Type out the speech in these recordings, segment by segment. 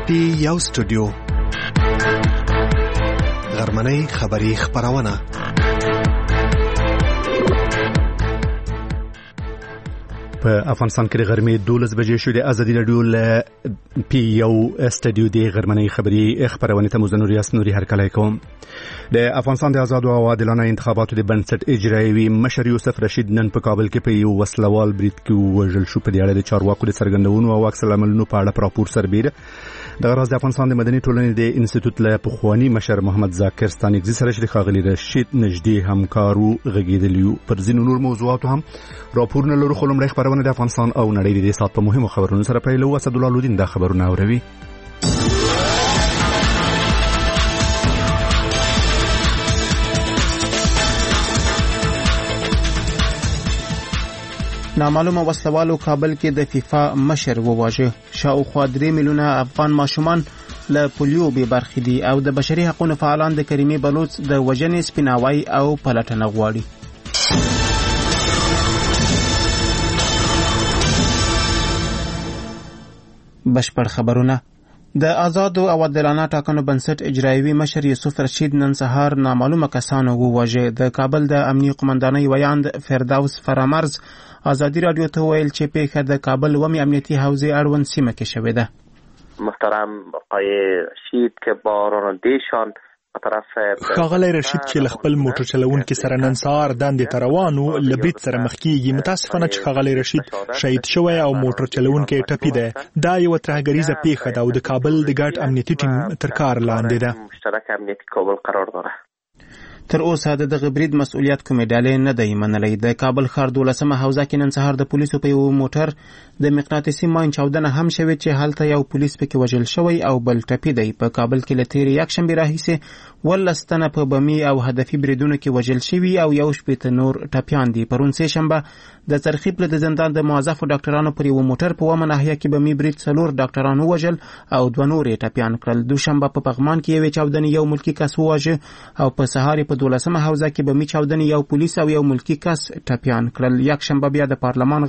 یو سټوډیو غرمنۍ خبری خبرونه په افغانستان کې د غرمې 12 بجې شوې د ازادي رادیو ل پی یو سټډیو د غرمنۍ خبری خبرونه ته مزنور یاس نوري هرکلی کوم. د افغانستان د آزاد او عادلانه انتخاباتو د بنسټ اجرایوي مشر یوسف رشید نن په کابل کې په یو وسلوال برید کې وژل شو. په دې اړه د چارواکو د څرګندونو او عکس العملونو په اړه راپور سربېره د راز د افغانستان د مدني ټولنې د انسټیټیوټ له پخوانی مشر محمد ذاکر ستانکزي سره شریک خاغلی رشید نږدې همکارو غږیدلیو. پر ځینو نور موضوعاتو هم راپورونه لرو. خو لومړی خبرونه د افغانستان او نړۍ د سات په مهمو خبرونو سره پیلو. اسد الله لودین دا خبرونه اوروي. نامعلومه وسلوالو کابل کې د فیفا مشر وواژه. شاوخوا 3 میلیونه افغان ماشومان له پولیو به برخې دي او د بشري حقوقو فعالان د کریمي بلوچ د وژنې سپیناوي او پلټنه غواړي. بشپړ خبرونه. د آزاد او عادلانه ټاکنو بنسټ اجرایوي مشر یوسف رشید نن سهار نامعلومه کسانو وواژه. د کابل د امنیه قومندانۍ ویاند فردوس فرامرز آزادی رادیو ته ویل چې پیښه د کابل ومي امنیتي حوزې اړوند سیمه کې شوې ده. محترم آقای رشید که با رانندهشان ښاغلی رشید چې خپل موټر چلوونکي سره نن سهار دندې ته روانو لبرید سره مخ کیږي. متاسفانه چې ښاغلی رشید شهید شوی او موټر چلوونکی ټپي ده. دا یو ترهګریزه پیښه ده او د کابل د ګډ امنیتي ټیم تر کار لاندې ده. مشترک امنیتي کابل قرار داره. تر اوسه د دغه برید مسؤلیت کومې ډلې نه دی منلی. د کابل ښار 12مه حوزه کې نن سهار د پولیسو په یو موټر د مقناطیسي ماین چاودنه هم شوې چې هلته یو پولیس پکې وژل شوی او بل ټپي دی. په کابل کې له تېرې یکشنبې راهیسې 12 تنه په بمي او هدفي بریدونو کې وژل شوي او 18 نور ټپیان دي. پرون سه شنبه د څرخي پل د زندان د موظفو ډاکټرانو پر یو موټر په ومه ناحیه کې بمي برید 4 ډاکټران وژل او 2 نور ټپیان کړل. دوشنبه په پغمان کې یو چاودنې یو ملکی کس وواژه او په سهار په 12مه حوزه کې بمي چاودنې یو پولیس او یو ملکی کس ټپیان کړل. یک شنبه بیا د پارلمان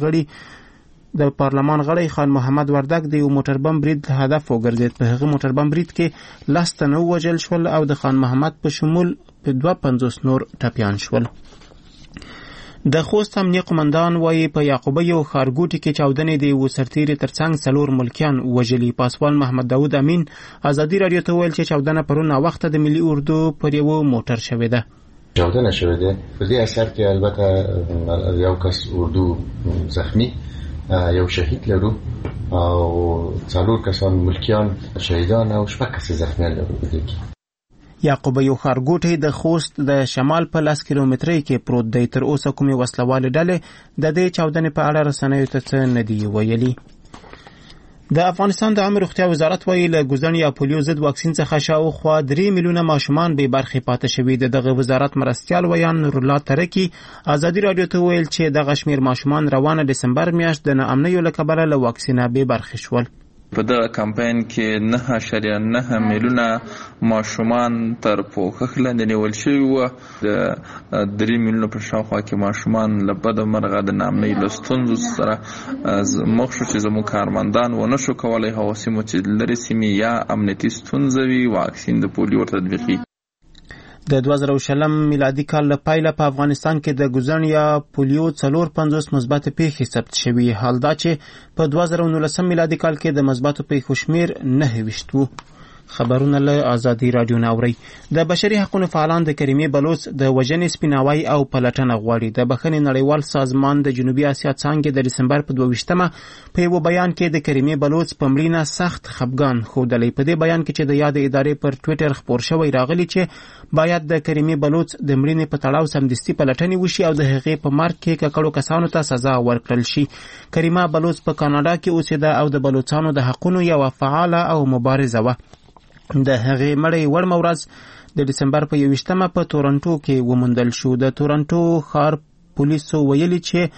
غړي خان محمد وردګ د یو موټر بم برید هدف وګرځید. په هغه موټر بم برید کې 10 تنه وژل شول او د خان محمد په شمول په 250 نور ټپیان شول. د خوست امنیه قومندان وایي په یعقوبیو ښارګوټي کې چاودنې د یو سرتیري ترڅنګ 4 ملکیان وژلي. پاسوال محمد داود امین آزادی رادیو ته ویل چې چاودنه پرون وخت د ملي اردو پر یو موټر شوې ده. چاودنه شوې ده. په دې اثر کې البته یو کس اردو زخمی، یو شهید لرو او 4 کسان ملکیان شهیدان او 6 کس زخمیان لرو. یعقوبیو ښارګوټی د خوست د شمال په 10 کیلومترۍ کې پروت دی. تر اوسه کومې وسلوالې ډلې د دې چاودنې په اړه رسنیو ته څه نه دي ویلي. د افغانستان د عامه روغتیا وزارت وایي له ګوزن یا پولیو ضد واکسین څخه شاوخوا 3 میلیونه ماشومان بې برخې پاتې شوي. دغه وزارت مرستیال ویان نور الله ترکی آزادی رادیو ته ویل چې دغه شمیر ماشومان روانه دسمبر میاشت د ناامنیو له کبله له واکسینه بې برخې شول. په دغه کمپاین کې 9.9 میلیونه ماشومان تر پوښښ لاندې نیول شوي وو. د 3 میلیونو په شاوخوا کې ماشومان له بده مرغه د ناامنۍ له ستونزو سره مخ شو چې زموږ کارمندان ونه شو کولی هغو سیمو چې لرې سیمې یا امنیتي ستونزه وي واکسین د پولیو تطبیقي. د 2020 میلادي کال له پیله په افغانستان کې د ګوزن یا پولیو 450 مثبت پیښې ثبت شوي. حال دا چې په 2019 میلادي کال کې د مثبتو پیښو شمیر 29 وو. خبرونه له آزادی رادیو ناوري. د بشري حقوقو فعالان د کریمي بلوچ د وژنې سپیناوي او پلټنه غواړي. د بخښنې نړیوال سازمان د جنوبي اسیا څانګې د دسمبر په 22مه په یو بیان کې د کریمي بلوچ په مړینه سخت خفګان ښودلی. په دې بیان کې چې د یاد ادارې پر ټویټر خپور شوی راغلی چې باید د کریمي بلوچ د مړینې په تړاو سمدستي پلټنې وشي او د هغې په مرګ کې ککړو کسانو ته سزا ورکړل شي. کریمه بلوچ په کاناډا کې اوسېده او د بلوچانو د حقونو یوه فعاله او مبارزه وه. د هغې مړی وړمه ورځ د دسمبر په 21مه په تورنټو کې وموندل شو. د تورنټو ښار پولیسو ویلي چې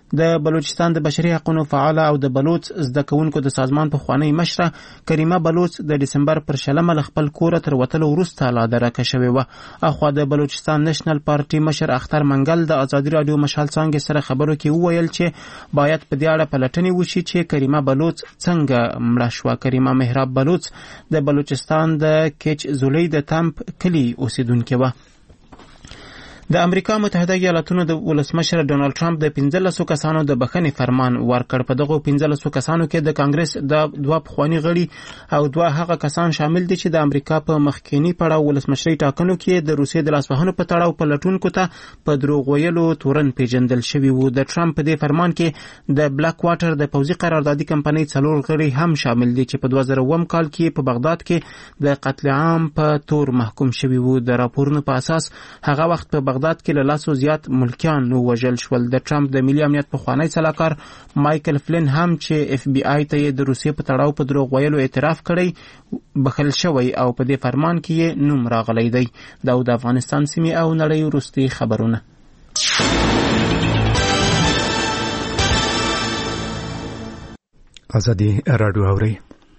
د بلوچستان د بشري حقوقو فعال او د بلوچ زده کوونکو د سازمان په خوانی مشره کریمه بلوچ د دسمبر پر شلمه خپل کور تر وتلو وروسته لا درکه شوې و. اخوا د بلوچستان نېشنل پارټي مشر اختر منګل د ازادي رادیو مشال څنګه سره خبرو کې وویل چې باید په دې اړه پلټنې وشي چې کریمه بلوچ څنګه مړه شوه. کریمه مهراب بلوچ د بلوچستان د کچ زولۍ د تمپ کلی اوسیدونکې وه. د امریکا متحده ایالاتونو د ولسمشر ډونالد ټرمپ د 15 کسانو د بخښنې فرمان ورکړ. په دغه 15 کسانو کې د کانګرس د 2 پخوانی غړي او 2 هغه کسان شامل دي چې د امریکا په مخکینی پړاو ولسمشري ټاکنو کې د روسیې د لاسوهنو په تړاو پلټونکو ته په دروغ ویلو تورن پیژندل شوی وو. د ټرمپ په دې فرمان کې د بلاک واټر د پوځي قراردادي کمپنۍ 4 غړي هم شامل دي چې په 2009 کال کې په بغداد کې د قتل عام په تور محکوم شوی وو. د راپورونو په اساس هغه وخت په بغداد کې له لاسو زیات ملکیان وژل شول. د ټرمپ د ملي امنیت پخوانی سلاکار مایکل فلین هم چې اف بی آی ته د روسیې په تړاو په دروغ ویلو اعتراف کړی بخښل شوی او په دې فرمان کې نوم راغلی دی. دا د افغانستان سیمې او نړۍ وروستي خبرونه. ازادي رادیو اوري.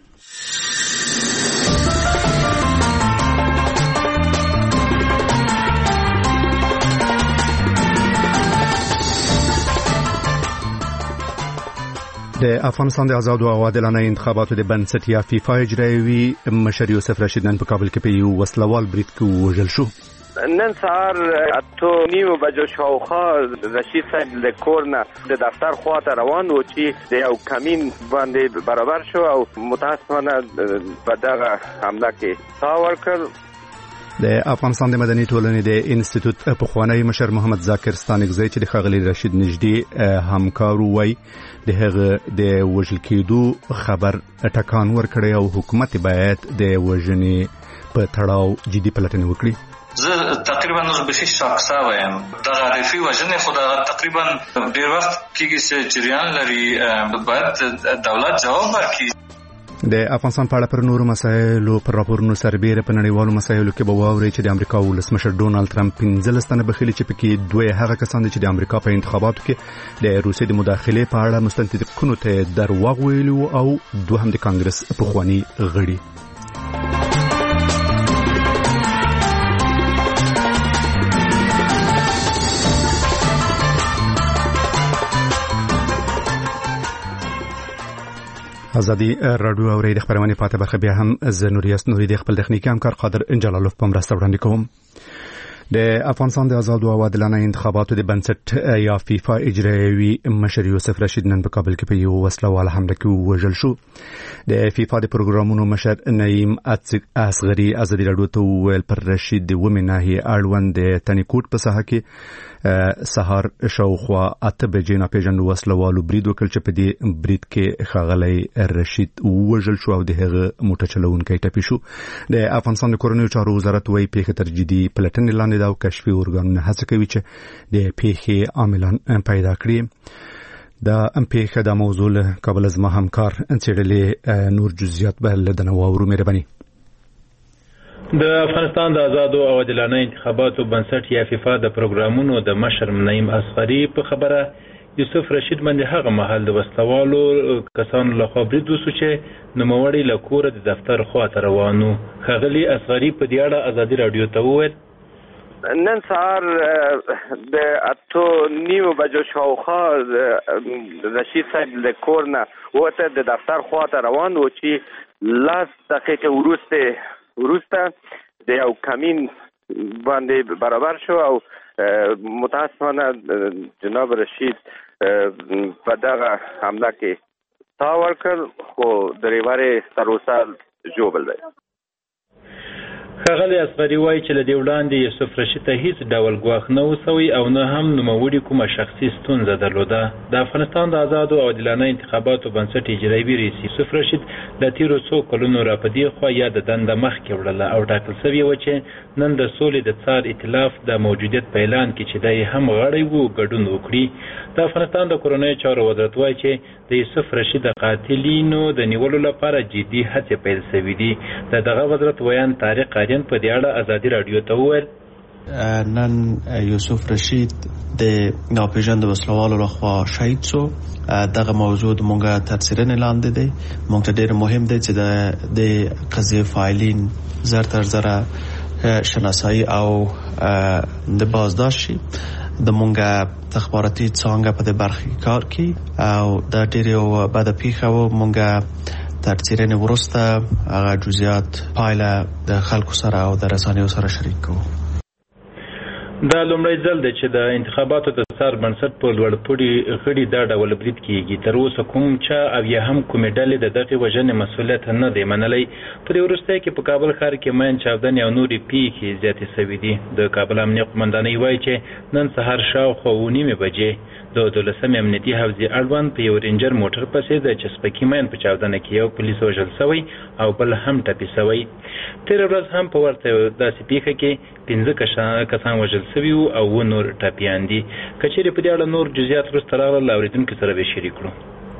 د افغانستان د آزاد او عادلانه انتخاباتو د بنسټ یا فیفا اجرایوي مشر یوسف رشید نن په کابل کې په یو وسلوال برید کې وژل شو. نن سهار 8:30 بجو شاوخوا رشید صاحب له کور نه د دفتر خواته روان و چې د یو کمین باندې برابر شو او متاسفانه په دغه حمله کې تا ورکړ. د افغانستان د مدني ټولنې د انسټیټیوټ پخوانی مشر محمد ذاکر ستانکزی چې د ښاغلي رشید نږدې همکار وای د هغه د وژل کېدو خبر ټکان ورکړی او حکومت باید د وژنې په تړاو جدي پلټنه وکړي. زه تقریبا نو به شک ساوم د غریفي وژنې خو دا تقریبا ډیر وخت کېږي چې جریان لري باید دولت جواب ورکړي. د افغانستان په اړه پر نورو مسایلو پر راپورونو سربېره په نړیوالو مسایلو کې به واورئ چې د امریکا ولسمشر ډونالد ټرمپ 15 تنه بخیلي چې پکې 2 هغه کسان دي چې د امریکا په انتخاباتو کې د روسیې د مداخلې په اړه مستندکونو ته درواغ ویلي او 2 هم د کانګرس پخوانی غړي. ازادي رادیو اوري د خبرونه پاتې برخه بیا هم ز نوریاس نوري د خپل تخنیکی همکار قادر جلالوف په مرسته وړاندې کوم. د افغانستان د آزاد او عادلانه انتخاباتو د بنسټ یا فیفا اجرایوي مشر یوسف رشید نن په کابل کې په یو وسلواله حمله کې وژل شو. د فیفا د پروګرامونو مشر نعیم اصغری ازادي رادیو ته ویل پر رشید د ومناهي اړوند د تنیکوټ په ساحه کې سهار شاوخوا 8 بجې نه پیژندو وسلوالو برید وکړ چې په دې برید کې ښاغلی رشید وژل شو او د هغه موټر چلوونکی ټپي شو. د افغانستان د کورنیو چارو وزارت وايي پیښه تر جدي پلټنې لاندې دا او کشفي ارګانونه هڅه کوي چې د پیښې عاملان پیدا کړي. دا پیښه د موضوع له کابل زما همکار انڅړلې نور جزئیات به له دنه واورو مهرباني. د افغانستان د آزاد او عادلانه انتخاباتو بنسټ یا فیفا د پروګرامونو د مشر نعیم اصغری په خبره یوسف رشید باندې هغه مهال د وسلوالو کسانو لخوا برید وشو چې نوموړی له کوره د دفتر خواته روان و. ښاغلي اصغري په دې اړه ازادي رادیو ته وویل نن سهار د 8:30 بجو شاوخوا رشید صاحب له کور نه وته د دفتر خواته روان و چې 10 دقیقې وروسته د یو کمین باندې برابر شو او متاسفانه جناب رشید په دغه حمله کې تا ورکړ خو دریوارې تر اوسه ژوبل دی. ښاغلی اصغري وایي چې له دې وړاندې یوسف رشید ته هیڅ ډول ګواښ نه وسوی او نه هم نوموړي کومه شخصي ستونزه درلوده. د افغانستان د آزادو او عادلانه انتخاباتو بنسټ اجرایوي رئیس یوسف رشید له تیرو څو کلونو را په دې خوا یا د دنده مخکې وړله او ټاکل سوې وه چې نن د سولې د څار ائتلاف د موجودیت په اعلان کې چې دی هم غړی و ګډون وکړي. د افغانستان د کورنیو چارو وزارت وایي چې د یوسف رشید د قاتلینو د نیولو لپاره جدي هڅې پیل شوې دي. د دغه وزارت ویان طارق په دې اړه ازادي رادیو ته وویل نن یوسف رشید د ناپېژاندو وسلوالو لخوا شهید شو. دغه موضوع مونږه تر څېړنې لاندې دی. مونږ ته ډېر مهم دی چې د قضیې فاعلین زر تر زره شناسایی او د بازداشت شي. د مونږه تخباراتي څانګه په دې برخه کې کار کوي او دا ډېر یو بده پیښه و. مونږه تر څېړنې وروسته هغه جزئیات پایله د خلکو سره او د رسنیو سره شریک کوو. دا لومړی ځل دی چې د انتخاباتو د سر بنسټ په لوړ پوړي غړي دا ډول برید کیږي. تر اوسه کوم چا او یا هم کومې ډلې د دغې وژنې مسؤلیت نه دی منلی. په دې وروستیو کې په کابل ښار کې مین چاودنې او نورې پیښې زیاتې سوي دي. د کابل امنیه قمندانۍ وایي چې نن سهار شاوخوا 9:30 بجې د 12مې امنیتي حوزې اړوند په یو رینجر موټر پسې د چسپکي مین په چاودنه کې یو پولیس وژل سوی او بل هم ټپي سوی. تېره ورځ هم په ورته داسې پیښه کې 15 کسان وژل سوي او نور ټپیان دي. که چیرې په دې اړه نور جزئیات وروسته راغلل له اورېدونکو سره به شریک کړو.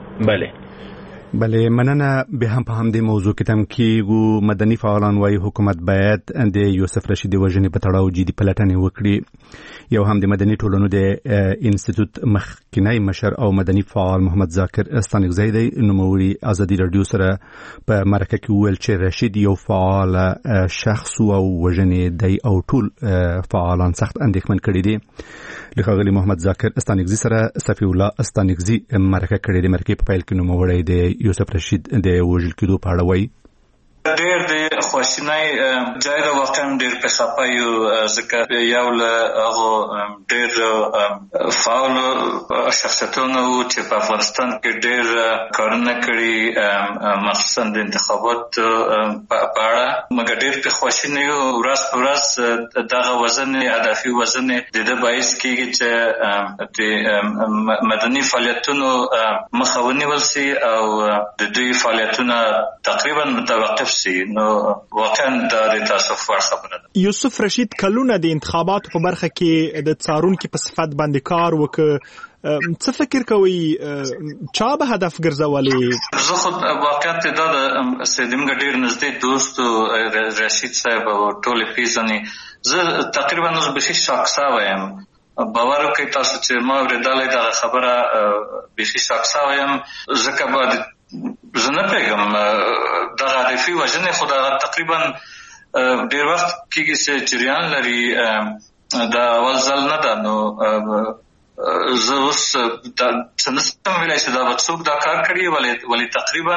بله مننه. به هم په همدې موضوع کې تم کېږو. مدني فعالان وایي حکومت باید د یوسف رشید وژنې په تړاو جدي پلټنې وکړي. یو هم د مدني ټولنو د انسټیټیوټ مخکنی مشر او مدني فعال محمد ذاکر استانکزی دی نوموړي ازادي رادیو سره په مرکه کې وویل چې رشید یو فعال شخص او وژنې دی او ټول فعالان سخت اندېښمن کړي دي. ښاغلي محمد ذاکر استانکزی سره صفی الله استانکزی مرکه کړې د مرکې په پیل کې نوموړی د یوسف رشید د وژل کېدو په اړه وایي. ډېر د خواشینۍ ځای د واقعا ډېر په خپه یو ځکه یو له هغو ډېر فعال شخصیتونو چې په افغانستان کې ډېر کارونه کړي مخصوصا د انتخاباتو په اړه. مګر ډېر په خواشینۍ یو ورځ په ورځ دغه وزن هدفي وزن د دې باعث کېږي چې د مدني فعالیتونو مخه ونیول شي او د دوی فعالیتونه تقریبا متوقف شي. نو واقعا دا د تاسف وړ خبره ده. یوسف رشید کلونه د انتخاباتو په برخه کې د څارونکي په صفت باندې کار وکړ. څه فکر کوي چا به هدف ګرځولې؟ زه خود واقعا دا د سیدمګ ډیر نږدې دوست رشید صاحب او ټول پیژنې. زه تقریبا نو به شخصا وایم باور کوي تاسو چې ما ورېدلې دا خبره به شخصا وایم ځکه بعد زه نه پیغام دغه هدفي وژنې خو دا تقریبا ډېر وخت کېږي چې جریان لري. دا اول ځل نه ده. نو زه اوس څه نشم ویلی چې دا به څوک دا کار کړي ولې تقریبا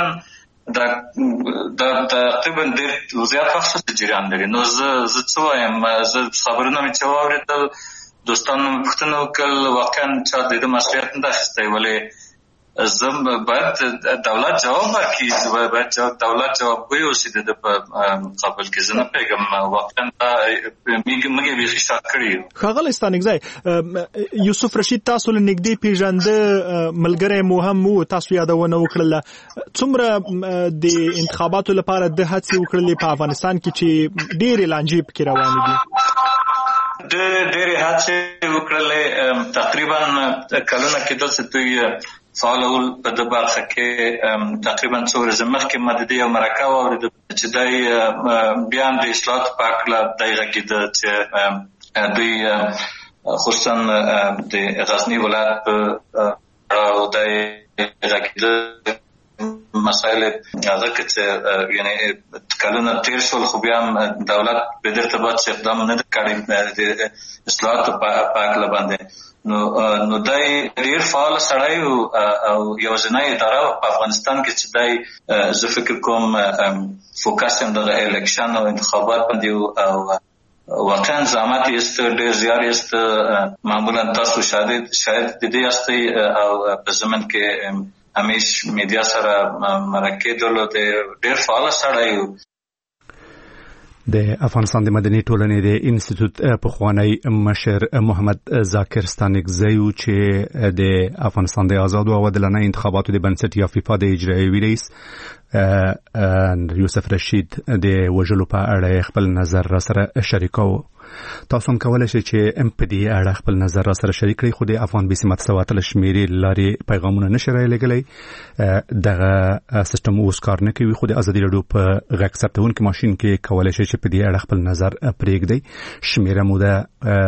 تقریبا ډېر زیات وخت جریان لري. نو زه څه وایم زه خبرونه مې چې واورېدل دوستانو مې پوښتنه وکړل واقعا چا د دې مسؤلیت نه ده اخیستی ولې زه باید دولت جواب ورکړي. باید دولت جواب ویوسي د په مقابل کې. زه نه پوهېږم واقعا موږ یې بیخي شاک کړي یو. ښاغلی استانکزی یوسف رشید تاسو له نږدې پیژنده ملګری مو هم و. تاسو یادونه وکړله څومره د انتخاباتو لپاره د هڅې وکړلې په افغانستان کې چې ډېرې لانجې پکې روانې دي؟ ډېرې هڅې وکړلې تقریبا کلونه کېدل چې دوی فعالول په د برخه کې تقریبا څو ورځې مخکې ما د دې یو مرکه واورېده چې دی بیا هم د اصلاحاتو په هکله دی غږېده چې دوی خصوصا د غزني ولایت په اړه دی غږېده مسایل هغه کې چې یعنې کلونه تېر شول خو بیا هم دولت په دې ارتباط څه اقدام نه دی کړی د اصلاحاتو په هکله باندې. نو دی ډېر فعال سړی او یوازینۍ اداره په افغانستان کې چې دی زه فکر کوم فوکس هم دغه الیکشن او انتخابات باندې او واقعا زحمت یې است ډېر زیار یې است. معمولا تاسو شاید د دې یاستئ او په زمن کې همیش میډیا سره مرکې درلودې. ډېر فعال سړی و. د افغانستان د مدني ټولنې د انسټیټیوټ پخوانی مشر محمد ذاکر استانکزی چې د افغانستان د آزادو او عادلانه انتخاباتو د بنسټ یا فیفا د اجرایوي رئیس یوسف رشید د وژلو په اړه خپل نظر را سره شریکاو. تاسو هم کولای شئ چې ام پی ډي اړه خپل نظر را سره شریک کړئ. خو د افغان بي سي متسواتل شمیرې لارې پیغامونه نشي رالېږلی. دغه سیستم اوس کار نه کوي. خو د ازادي راډیو په غږ ثبتونکي ماشین کې کولای شئ چې په دې اړه خپل نظر پرېږدئ. شمیره مو ده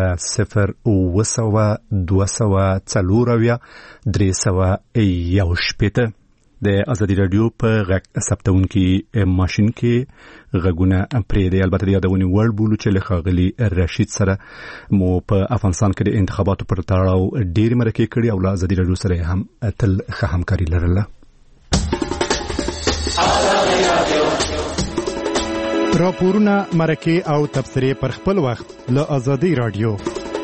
02024 د ازادي راډیو په غږ ثبتونکي ماشین کې غږونه پرېږدئ. البته د یادونې وړ بولو چې له ښاغلي رشید سره مو په افغانستان کې د انتخاباتو پر تړاو ډېرې مرکې کړي او له ازادي راډیو سره هم تل ښه همکاري لرله. راپورونه، مرکې او تبصرې پر خپل وخت له ازادي راډیو.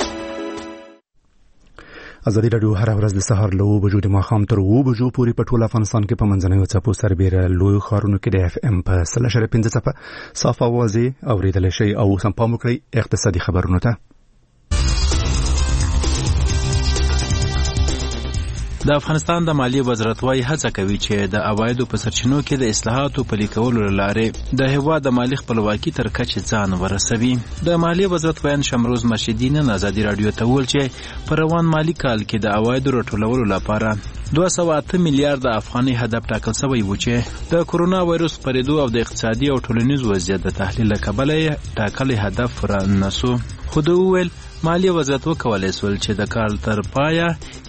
ازادي راډیو هر ورځ د سهار له 9 بجو د ماښام تر 9 بجو پورې په ټول افغانستان کې په منځنیو څپو سربېره لویو ښارونو کې د اف ام په 0.5 څپه صاف اوازې اورېدلی شئ. او سم پام وکړئ اقتصادي خبرونو ته. د افغانستان د مالیې وزارت وايي هڅه کوي چې د عوایدو په سرچینو کې د اصلاحاتو پلي کولو لارې د هیواد د مالی خپلواکي تر کچې ځان ورسوي. د مالیې وزارت ویان شمروز مرشدي نن ازادي راډیو ته وویل چې په روان مالي کال کې د عوایدو راټولولو لپاره 208 میلیارد افغاني هدف ټاکل شوی و چې د کورونا وایروس خپرېدو او د اقتصادي او ټولنیز وضعیت د تحلیل له کبله ټاکلي هدف را نسو. خو د ویل مالیې وزارت وکولای سول چې د کال تر پایه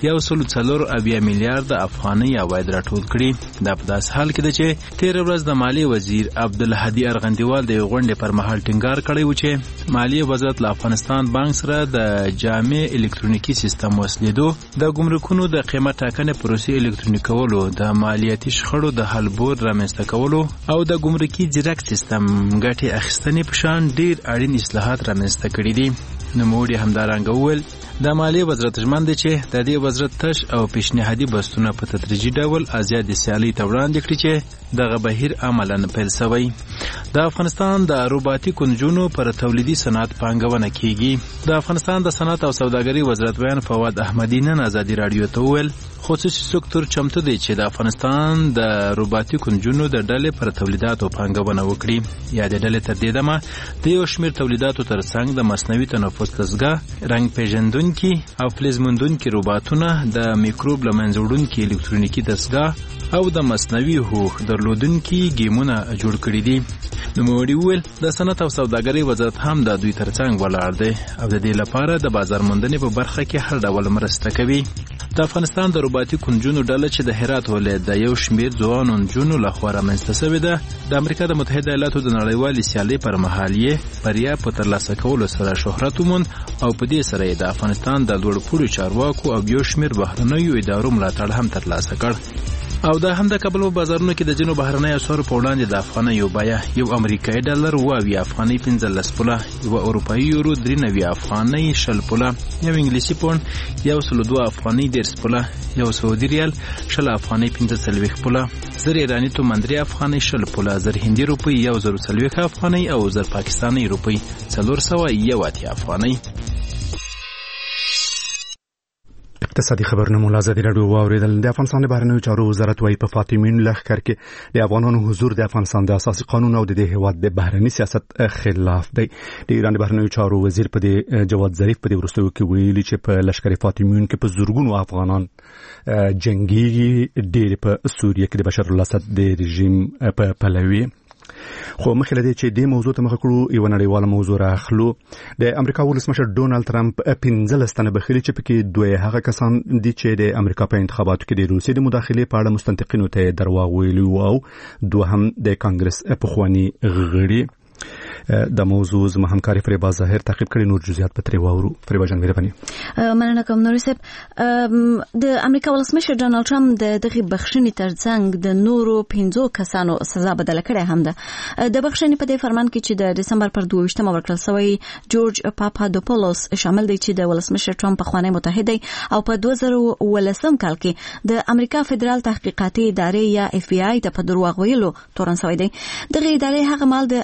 1.4 میلیارد افغاني عواید راټول کړي. دا په داسې حال کې ده چې تیر ورځ د مالیې وزیر عبدالهادي ارغندیوال د غونډې پر مهال ټینګار کړی و چې مالیې وزارت له افغانستان بانک سره د جامع الکترونیکي سیستم وصلېدو، د ګمرکونو د قیمت ټاکنې پروسې الکترونیکولو، د مالیاتي شخړو د حل بورډ رامنځته کولو او د ګمرکي ځیرک سیستم ګټې اخیستنې په شان ډېر اړین اصلاحات رامنځته کړي دي. نوموړي همدارنګه وویل د مالیې وزارت ژمن دی چې د دې وزارت تش او پیشنهادي بستونه په تدریجي ډول ازاد سیالي ته وړاندې کړي چې دغه بهیر عملاً پیل شوی. د افغانستان د روباتیک نجونو پر تولیدي صنعت پانګونه کیږي. د افغانستان د صنعت او سوداګرۍ وزارت ویان فواد احمدی نن ازادي راډیو ته وویل خصوصي سکتور چمتو دی چې د افغانستان د روباتیک نجونو د ډلې پر تولیداتو پانګونه وکړي. یا د ډلې تر دې دمه د یو شمېر تولیداتو ترڅنګ د مصنوعي تنفس دستګاه، رنګ پیژندونکي او فلز موندونکي روباتونه، د میکروب له منځه وړونکي الکترونیکي دستګاه او د مصنوعي هوښ درلودونکي ګیمونه جوړ کړي دي. نوموړي وویل د صنعت او سوداګرۍ وزارت هم د دوی ترڅنګ ولاړ دی او د دې لپاره د بازار موندنې په برخه کې هر ډول مرسته کوي. د افغانستان د روباتیک نجونو ډله چې د هرات ولایت د یو شمېر ځوانو نجونو لخوا رامنځته شوې ده، د امریکا د متحده ایالاتو د نړیوالې سیالۍ پر مهال یې بریا په ترلاسه کولو سره شهرت وموند او په دې سره یې د افغانستان د لوړ پوړو چارواکو او یو شمېر بهرنیو ادارو ملاتړ هم ترلاسه کړ. او دا هم د کابل په بازارونو کې د ځینو بهرنیو اسعارو په وړاندې د افغانۍ یو بیه یو امریکایي ډالر 2 افغانۍ 15 پوله، یو اروپایي یورو 93 افغانۍ 60 پوله، یو انګلیسي پوند 102 افغانۍ 10 پوله، یو سعودي ریال 60 افغانۍ 45 پوله، زر ایرانی تومان 3 افغانۍ 60 پوله، زر هندي روپۍ 140 افغانۍ او زر پاکستاني روپۍ 401 افغانۍ. اقتصادي خبرونه مو ازادي راډیو واوریدل. د افغانستان د بهرنیو چارو وزارت وايي په فاطمین لښکر کې د افغانانو حضور د افغانستان د اساسي قانون او د هیواد د بهرنی سیاست خلاف دی. د ایران د بهرنیو چارو وزیر په دې جواد ظریف په دې وروستیو کې ویلي چې په لښکر فاطمین کې په زورګونو افغانان جنگي ډېر په سوریه کې د بشار الاسد د رژیم په پلوي. خو مخکې لدې چې د موضوع ته مخ کړو یو نړیواله موضوع راخلو. د امریکا ولسمشر ډونالد ترامپ 15 تنه بخیلي چې پکې دوی هغه کسان دي چې د امریکا په انتخاباتو کې د روسیې د مداخلې په اړه مستنطقینو ته درواغ ویلي او دوهم د کانګرس پخوانی غړي. د موضوع زما همکاري فریبا ظاهر تعقیب کړي. نور جزئیات په تری واورو. فریبا جان مهرباني. مننه کوم نور صاحب. د امریکا ولسمشر ډونالد ترامپ د دغه بخښنې ترڅنګ د نورو 15 کسانو سزا بدله کړې هم ده. د بخښنې په دې فرمان کې چې د دسمبر پر 22 ورکړل شوی جورج پاپادوپولوس شامل دی چې د ولسمشر ترامپ پخوانی متحد دی او په 2013 کال کې د امریکا فدرال تحقیقاتي ادارې یا اف بی آی ته په دروغ ویلو تورن شوی دی. دغه ادارې هغه مال د امریکا په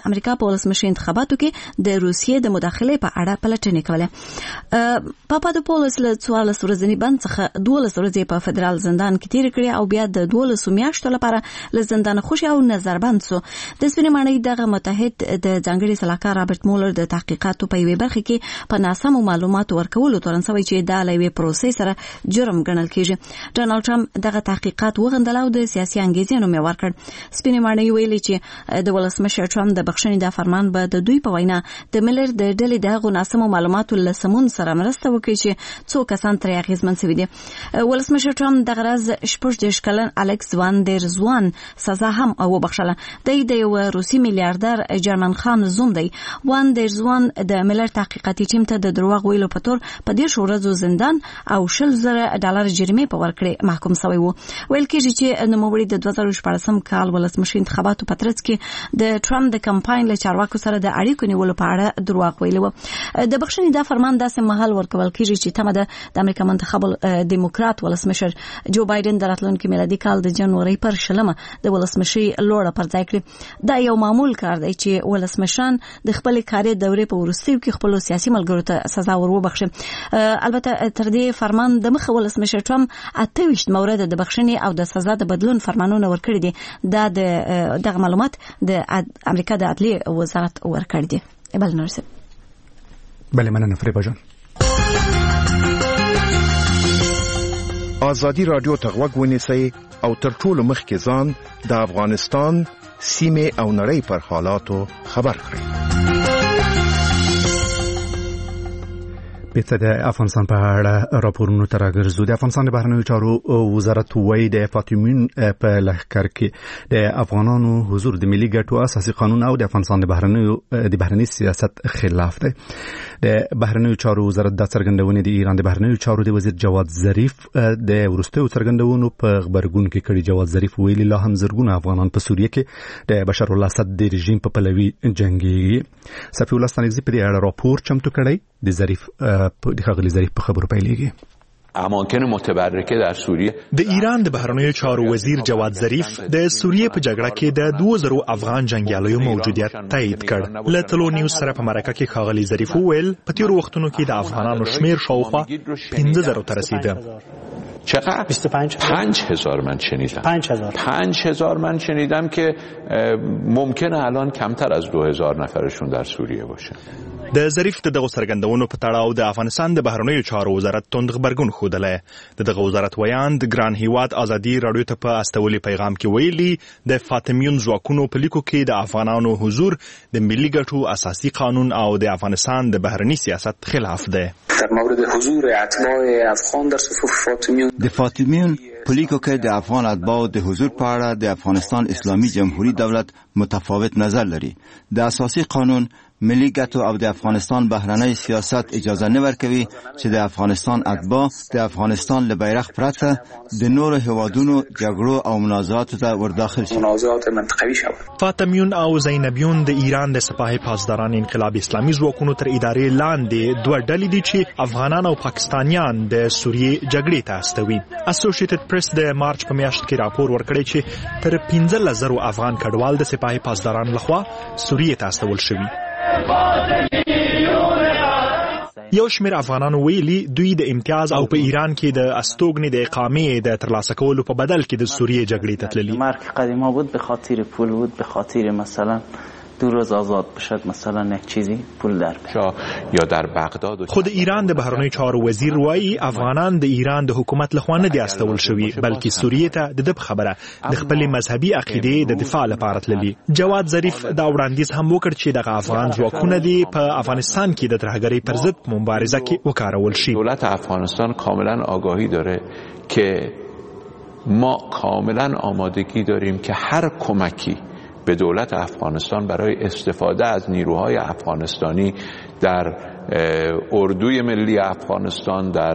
ولسمشر انتخاباتو کې د روسیې د مداخلې په اړه پلټنې کولې. پاپادوپولوس له 14 ورځې بند څخه 12 ورځې په فدرال زندان کې تیر کړې او بیا د 12 میاشتو لپاره له زندان خوشي او نظربند سو. د سپینې ماڼۍ دغه متحد د ځانګړي سلاکار رابرټ مولر د تحقیقاتو په یوه برخه کې په ناسمو معلوماتو ورکولو تورن سوی چې دا لوي پروسې سره جرم ګڼل کیږي. ډونالد ټرمپ دغه تحقیقات وغندل او د سیاسي انګیزې نوم ورکړ. سپینې ماڼۍ ویلي چې د ولسمشر ټرمپ د بخښنې د فرمان به د دوی په وینا د ملر د ډلې دغه ناسمو معلوماتو له سمون سره مرسته وکړي چې څو کسان تر اغیزمن شوي دي. ولسمشر ټرمپ دغه راز 14 کلن الکس وان در زوان سزا هم وبخښله. د یو روسي میلیارډر جرمن خان زوم دی. وان در زوان د ملر تحقیقاتي ټیم ته د دروغ ویلو په تور په 10 ورځو زندان او $10,000 جریمه په ورکړې محکوم شوی وو. ویل کېږي چې نوموړي د 2014 کال ولسمشر انتخاباتو په ترڅ کې د ټرمپ د کمپاین له چارواکو سره د اړیکو نیولو په اړه دروغ ویلي وو. د بخښنې دا فرمان داسې مهال ورکول کېږي چې تمه د امریکا منتخب دیموکرات ولسمشر جو بایدن د راتلونکي میلادي کال د جنوري پر 20 د ولسمشي لوړه پر ځای کړي. دا یو معمول کار دی چې ولسمشران د خپل کاري دورې په وروستیو کې خپل سیاسي ملګرو ته سزا وروبخښي. البته تر دې فرمان د مخه ولسمشر ټرمپ 28 مورد د بخښنې او د سزا د بدلون فرمانونه ورکړي دي. دا دغه معلومات د امریکا د عدلیې وزارت ورکړي دي. بل نرسه بله مننه فریبا جان. آزادی رادیو ته غوږ ونیسئ او تر ټولو مخکې ځان د افغانستان سیمې او نړۍ پر حالاتو خبر کړئ. بیت د افغانستان په اړه راپورونو ته راګرځو. د افغانستان د بهرنیو چارو وزارت وایي د فاطمیون په لښکر کې د افغانانو حضور د ملي ګټو اساسي قانون او د افغانستان د بهرنی سیاست خلاف دی. د بهرنیو چارو وزارت د څرګندونې د ایران د بهرنیو چارو د وزیر جواد ظریف د ورستیو څرګندونو په خبرګون کې کړي. جواد ظریف ویلي لا هم زرګونه افغانان په سوریه کې د بشار الله اسد د رژیم په پلوي جنگي. صفی الله ستانکزی په دې اړه راپور چمتو کړی. د ظریف د خغلی ظریف په خبرو پیلېږي. اماکن متبرکه در سوریه. د ایران د بهرنیو چارو وزیر جواد ظریف د سوریه په جګړه کې د 2000 افغان جنگیالیو موجودیت تایید کړ. له تلو نیوز سره په مرکه کې خغلی ظریف وویل په تیر وختونو کې د افغانانو شمیر شاوخوا 5000 ته رسیده. چقدر؟ 5000 من شنیدم. 5000 من شنیدم که ممکنه الان کمتر از 2000 نفرشون در سوریه باشه. د ظریف د دغه څرګندونو په تړاو د افغانستان د بهرنیو چارو وزارت توند خبرګون خوده. د دغه وزارت ویان د ګران هیواد ازادي رادیو ته په استولي پیغام کې ویلي د فاطمیون ځواکونو په لیکو کې د افغانانو حضور د ملي ګټو اساسي قانون او د افغانستان د بهرنی سیاست خلاف ده. در مورد حضور اتباع افغان در صفوف فاطمیون د فاطمیون په لیکو کې د افغان اتباع د حضور په اړه د افغانستان اسلامي جمهوریت دولت متفاوت نظر لري. د اساسي قانون ملي ګټو او د افغانستان بهرنی سیاست اجازه نه ورکوي چې د افغانستان اتباع د افغانستان له بیرغ پرته د نورو هیوادونو جګړو او منازعاتو ته ورداخل شي. منازعات منطقوي شوه. فاطمیون او زینبیون د ایران د سپاه پاسداران انقلاب اسلامي ځواکونو تر ادارې لاندې دوه ډلې دي چې افغانان او پاکستانیان د سوریې جګړې ته استوي. اسوسییټډ پریس د مارچ په میاشت کې راپور ورکړی چې تر 15000 افغان کډوال د سپاه پاسداران لخوا سوریې ته استول شوي. یو شمیر افغانانو ویلي دوی د امتیاز او په ایران کې د استوګنې د اقامې د ترلاسه کولو په بدل کې د سوریه جګړې ته تللي. مرگ قدیما بود به خاطر پول بود، به خاطر مثلا 2 روز آزاد بشد مثلا یک چیزی پول در یا در بغداد. خود ایران د بهرنیو چارو وزیر وایي افغانان د ایران د حکومت لخوا نه دي استول شوي بلکې سوریه ته د خبره د خپل مذهبي عقیده د دفاع لپاره تللي. جواد ظریف دا وړاندیز هم وکړ چې د افغان ځواکونه دي په افغانستان کې د ترهګرۍ پر ضد مبارزه کې وکارول شي. دولت افغانستان کاملا آگاهی داره که ما کاملا آمادگی داریم که هر کمکی به دولت افغانستان برای استفاده از نیروهای افغانستانی در اردوی ملی افغانستان در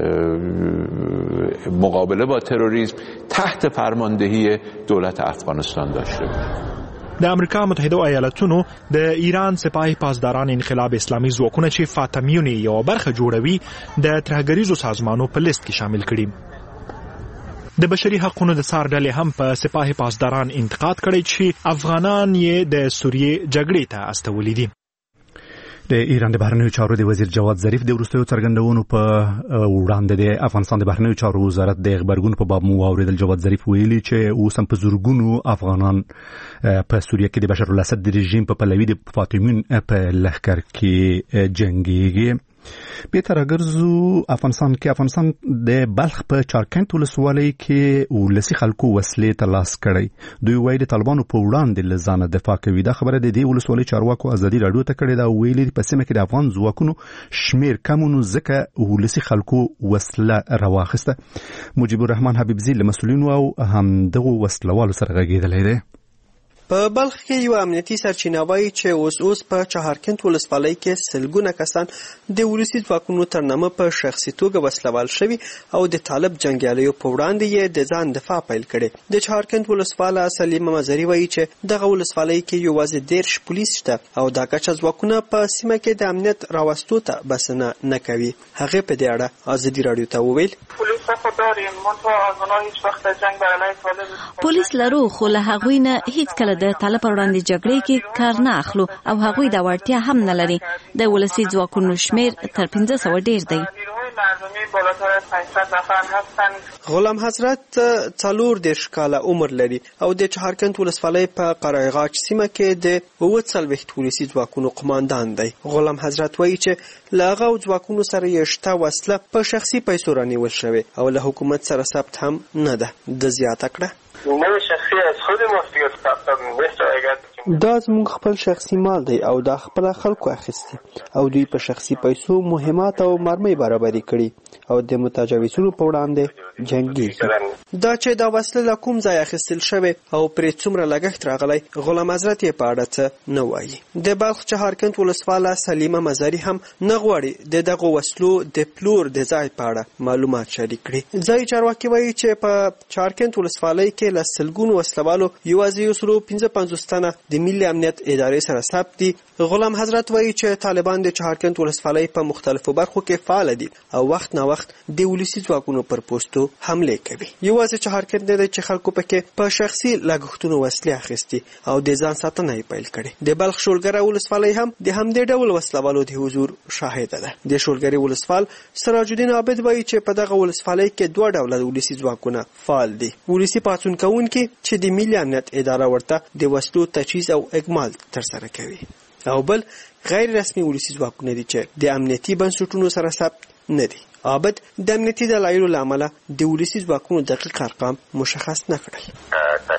مقابله با تروریسم تحت فرماندهی دولت افغانستان داشته باشیم. د امریکا متحده ایالاتونو د ایران سپاه پاسداران انقلاب اسلامي ځواکونه چې فاطمیون یو برخه جوړوي د ترهګریزو سازمانونو په لیست کې شامل کړي. د بشري حقوقو د سار ډلې هم په سپاه پاسداران انتقاد کړی چې افغانان یې د سوریې جګړې ته استولي دي. د ایران د بهرنیو چارو د وزیر جواد ظریف د وروستیو څرګندونو په وړاندې د افغانستان د بهرنیو چارو وزارت د خبرګون په باب مو اوریدل. جواد ظریف ویلي چې اوس هم په زورګونو افغانان په سوریه کې د بشار الاسد د رژیم په پلوي د فاطمیون په لښکر کې جنګيږي. بیرته راګرځو افغانستان د بلخ په چارکند ولسوالۍ کې ولسی خلکو وسلې ترلاسه کړي. دوی وایي د طالبانو په وړاندې له ځانه دفاع کوي. دا خبره د دې ولسوالۍ چارواکو ازادي راډیو ته کړې ده. ویلي په سیمه کې د افغان ځواکونو شمیر کمونو ځکه ولسی خلکو وسله راواخسته. مجيب الرحمن حبیبزی له مسؤلینو او هم دغه وسلوالو سره غږیدلی دی. په بلخ کې یو امنیتي سرچینه وایي چې اوس په چهارکند ولسوالۍ کې سلګونه کسان د ولسي ځواکونو تر نامه په شخصي توګه وسلوال شوي او د طالب جنګیالیو په وړاندې یې د ځان دفاع پیل کړي. د چهارکند ولسواله سلیمه مزري وایي چې دغه ولسوالۍ کې یوازې 10 پولیس شته او دا کچه ځواکونه په سیمه کې د امنیت راوستو ته بسنه نه کوي. هغه په دې اړه ازادي راډیو ته وویل پولیس لرو خو له هغوی نه هیڅ کله د طالب وړاندې جګړې کې کار نه اخلو او هغوی دا وړتیا هم نه لري. د ولسی ځواکونو شمیر تر 1500 ډیر دی. غلام حضرت 40 کاله عمر لري او د چهارکند ولسوالۍ په قرایغاچ سیمه کې د 40 ولسی ځواکونو قماندان دی. غلام حضرت وایي چې له هغه ځواکونو سره یې شته وسله په شخصي پیسو رانیول شوې او له حکومت سره ثبت هم نه ده. د زیاته کړه دا زموږ خپل شخصي مال دی او دا خپل خلکو اخیستی او دوی په شخصي پیسو مهمات او مرمۍ برابري کړي او د متجاوزونو په وړاندې جنګي. دا چې دا وسله له کوم ځای اخیستل شوی او پرې څومره لګښت راغلی غلام حضرت یې په اړه څه نه وایي. د بلخ چهارکند ولسواله سلیمه مزري هم نه غواړي د دغه وسلو د پلور د ځای په اړه معلومات شریک کړي. ځای چارواکي وایي چې په چهارکند ولسوالۍ کې له سلګونو وسلوالو یوازې 155 تنه د ملي امنیت ادارې سره ثبت دي. غلام حضرت وایي چې طالبان د چهارکند ولسوالۍ په مختلفو برخو کې فعال دي او وخت نه وخت د ولسی ځواکونو پر پوسټو حمله کوي. یوازې چهارکند نه دی چې خلکو پکې په شخصي لګښتونو وسلې اخیستي او د ځان ساتنه یې پیل کړي. د بلخ شولګره ولسوالۍ هم د همدې ډول وسلوالو د حضور شاهد ده. د شولګری ولسوال سراج الدین عابد وایي چې په دغه ولسوالۍ کې 2 ډوله ولسی ځواکونه فعال دي. ولسی پاڅون کوونکي چې د ملي امنیت اداره ورته د وسلو تجهیز او اکمال ترسره کوي او بل غیر رسمي ولسی ځواکونه دي چې د امنیتي بنسټونو سره ثبت نه دي. عابد د امنیتي دلایلو له امله د ولسی ځواکونو دقیق ارقام مشخص نه کړل.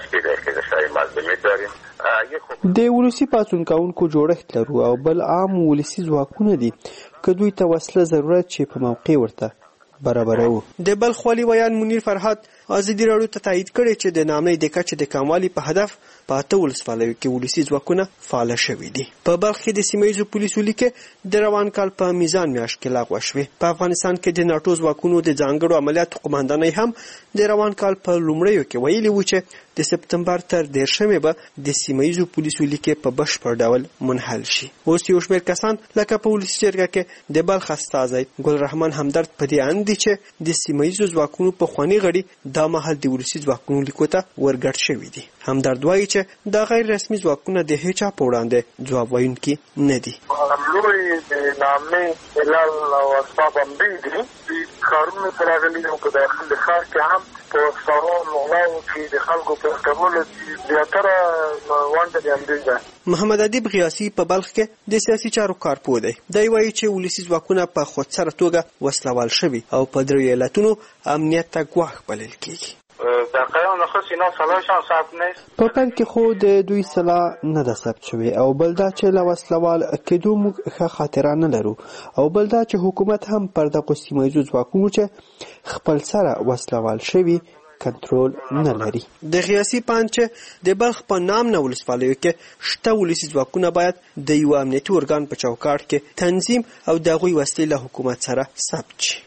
د ولسی پاڅون کوونکو جوړښت لرو او بل عام ولسی ځواکونه دي که دوی ته وسله ضرورت چې په موقع ورته برابرو. د بلخ والي ویان منیر فرهاد ازادي راډیو ته تایید کړی چې د نامې د کچې د کموالي په هدف په 8 ولسوالیو کې ولسی ځواکونه فعال شوي دي. په بلخ کې د سیمه‌ییزو پولیسو لیکه د روان کال په میزان میاشت کې لغوه شوې. په افغانستان کې د ناټو ځواکونو د ځانګړو عملیاتو قوماندانۍ هم د روان کال په لومړیو کې ویلي و چې د سپتمبر تر 10 به د سیمه‌ییزو پولیسو لیکه په بشپړ ډول منحل شي. اوس یو شمېر کسان لکه په ولسی جرګه کې د بلخ استازی ګل رحمان همدرد په دې اند دي چې د سیمه‌ییزو ځواکونو په خواني غړي دا مهال د ولسی ځواکونو لیکو ته ورګډ شوي دي. همدرد وایي چې دا غیر رسمي ځواکونه د هیچا په وړاندې ځواب ویونکي نه دي. لوی د نامې هلال او اسباب هم دي کارونه راغلي او په داخل ښار کې هم په سارون مغلاو چې د خلکو په کولو زیاتره وانټه دي اندیزه. محمد ادیب غیاسی په بلخ کې د سیاسي چارو کارپوه دی. دی وایي چې ولسی ځواکونه په خودسره توګه وسلوال شوي او په 3 ایالتونو امنیت ته ګواښ بلل کېږي. در قیام نخست اینا سلاحشان ثبت نیست. په پیل کې خو د دوی سلاح نه ده ثبت شوی او بل دا چې له وسلوال کېدو موږ ښه خاطره نه لرو او بل دا چې حکومت هم پر دغو سیمه‌ییزو ځواکونو چې خپل سره وسلوال شوي کنټرول نه لري. د غیاسی پان چې د بلخ په نام نه ولسوالیو کې شته ولسی ځواکونه باید د یو امنیتي ارګان په چوکاټ کې تنظیم او د هغوی وسلې له حکومت سره ثبت شي.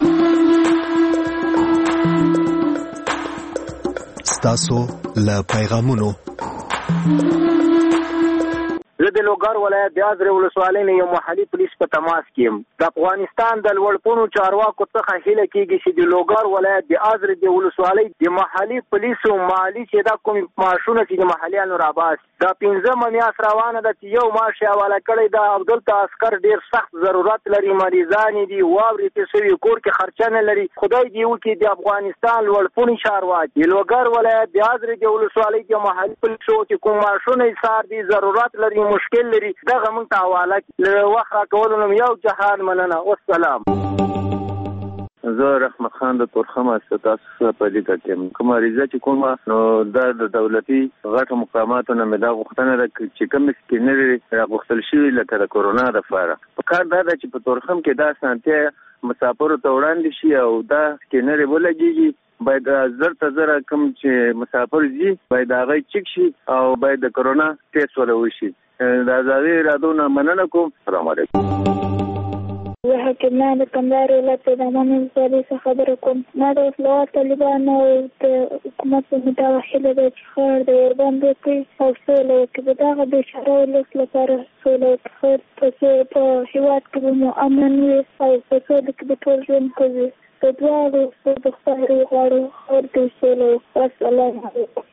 ستاسو له پیغامونو زه زه د لوګر ولایت د ازرې ولسوالۍ نه یو محلي پولیس په تماس کې یم. د افغانستان د لوړپوړو چارواکو څخه هیله کېږي چې د لوګر ولایت د ازرې د ولسوالۍ د محلي پولیسو مالي چې دا کوم معاشونه چې د محلیانو راباس دا 15 میاشت روانه ده چې یو معاش یې حواله کړی ده او دلته عسکر ډېر سخت ضرورت لري، مریضان دي، واورې ته سوي کور کې خرچه نه لري. خدای دې وکړي د افغانستان لوړپوړي چارواکي د لوګر ولایت د ازرې د ولسوالۍ د محلي پولیسو چې کوم معاشونه یې سار دي ضرورت لري مشکل لري دغه موږ ته حواله کړي. وخت راکولو نوم یو جهان مننه. والسلام. زه رحمت خان د تورخم تاسو په دې کې کوم ریزه چې کومه نو د دولتي غټو مقاماتو نه مې دا غوښتنه ده چې کوم سکینر راغوښتل شي لکه د کورونا لپاره په کار دا ده چې په تورخم کې دا سانتیا مسافرو ته وړاندې شي او دا سکینر ولګيږي. باید زر کم چې مسافر زی باید هغه چک شي او باید د کورونا ټیسټ ولوشي. دا ځاوی رادونه مننه کوم. السلام علیکم. زه حکیمه د کندهار ولایت د امام ولسوالۍ څخه خبره کوم. ما د وسلوال طالبانو او د حکومت په مدعا هیله ده چې ښار د ورباندې وکړي او سوله وکړي. په دغه بېچاره ولس لپاره سوله وکړي په هېواد کې به مو امن وي او په سوله کې به ټول ژوند کوي. په دواړو د خدای غواړو ښار کې سوله وکړي. السلام علیکم.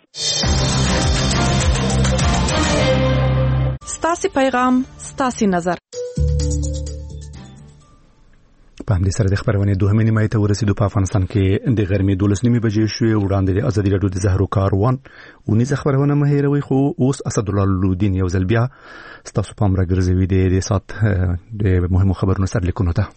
ستاسې پیغام ستاسې نظر. په همدې سره د خبرونې دوهمې نیمایي ته ورسېدو. په افغانستان کې د غرمې 12 بجې شوې. وړاندې د ازادي راډیو د زهرو کاروان ونیزه خبرونه مه هېروئ. خو اوس اسدالله لودین یو ځل بیا ستاسو پام راګرځوي د ساعت د مهمو خبرونو سرلیکونو ته.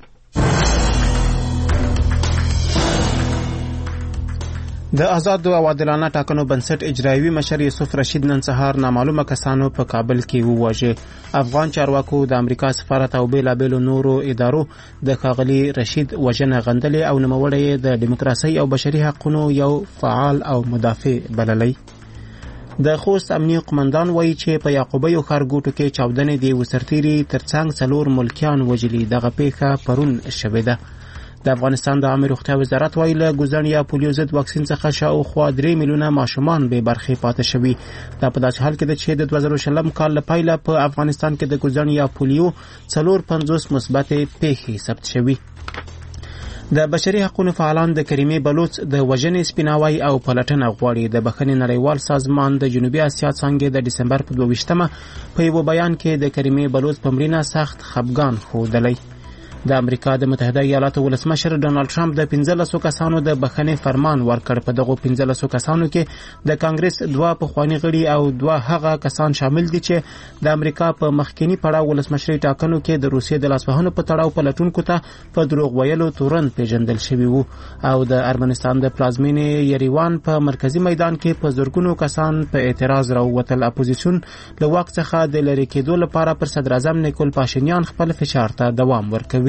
د آزادو او عادلانه ټاکنو بنسټ اجرایوي مشر یوسف رشید نن سهار نامعلومه کسانو په کابل کې وواژه. افغان چارواکو د امریکا سفارت او بیلابیلو نورو ادارو د ښاغلي رشید وژنه غندلې او نوموړی د دیموکراسۍ او بشري حقوقو یو فعال او مدافع بللی. د خوست امنیه قمندان وایي چې په یعقوبیو ښارګوټو کې چاودنې د وسرتیري ترڅنګ 4 ملکیان وژلي. دغه پیښه پرون شوې ده. د افغانستان د عامه روغتیا وزارت وایي له ګوزن یا پولیو ضد واکسین څخه شاوخوا 3 میلیونه ماشومان بې برخې پاتې شوي. دا په داسې حال کې ده چې د 2020 کال له پیله په افغانستان کې د ګوزن یا پولیو 450 مثبت پیښې ثبت شوي. د بشري حقوقو فعالان د کریمې بلوچ د وژنې سپیناوي او پلټنه غواړي. د بخښنې نړیوال سازمان د جنوبي اسیا څانګې د ډسمبر په 22 په یو بیان کې د کریمې بلوچ په مړینه سخت خفګان ښودلی. د امریکا د متحده ایالاتو ولسمشر ډونالد ټرمپ د 15 کسانو د بخښنې فرمان ورکړ. په دغه 15 کسانو کې د کانګرس 2 پخوانی غړي او 2 هغه کسان شامل دي چې د امریکا په مخکینی پړاو ولسمشري ټاکنو کې د روسیې د لاسوهنو په تړاو پلټونکو ته په دروغ ویلو تورن پیژندل شوي وو. او د ارمنستان د پلازمینې یریوان په مرکزی میدان کې په زرګونو کسان په اعتراض راووتل. اپوزیسیون له واک څخه د لری کېدو لپاره پر صدر اعظم نیکول پاشینیان خپل فشار ته دوام ورکوي.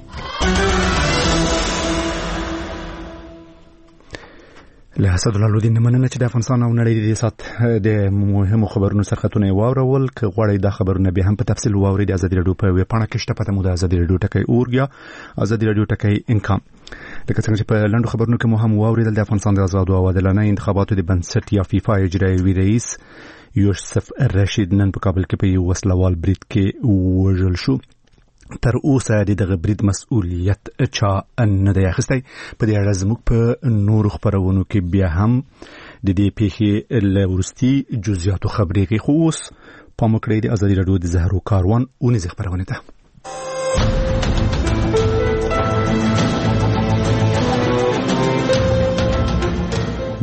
له اسدالله لودین مننه چې د افغانستان او نړۍ د سات د مهمو خبرونو سرخطونه واورول. که غواړئ دا خبرونه به هم په تفصیل واورئ د ازادي راډیو په ویب پاڼه کې شته. پته مو د ازادي راډیو ټکی اورګیا ازادي راډیو ټکی انکام. لکه څنګه چې په لنډو خبرونو کې مو هم واوریدل د افغانستان د آزادو او عادلانه انتخاباتو د بنسټ یا فیفا اجرایوي رئیس یوسف رشید نن په کابل کې په یو وسلوال برید کې وژل شو. تر اوسه د دغه برید مسؤلیت چا نه دی اخیستی. په دې اړه زموږ په نورو خبرونو کې بیا هم د دې پیښې له وروستي جزئیاتو خبرېږي. خو اوس پام وکړئ د ازادي راډیو د زهرو کاروان ونیزه خبرونه ته.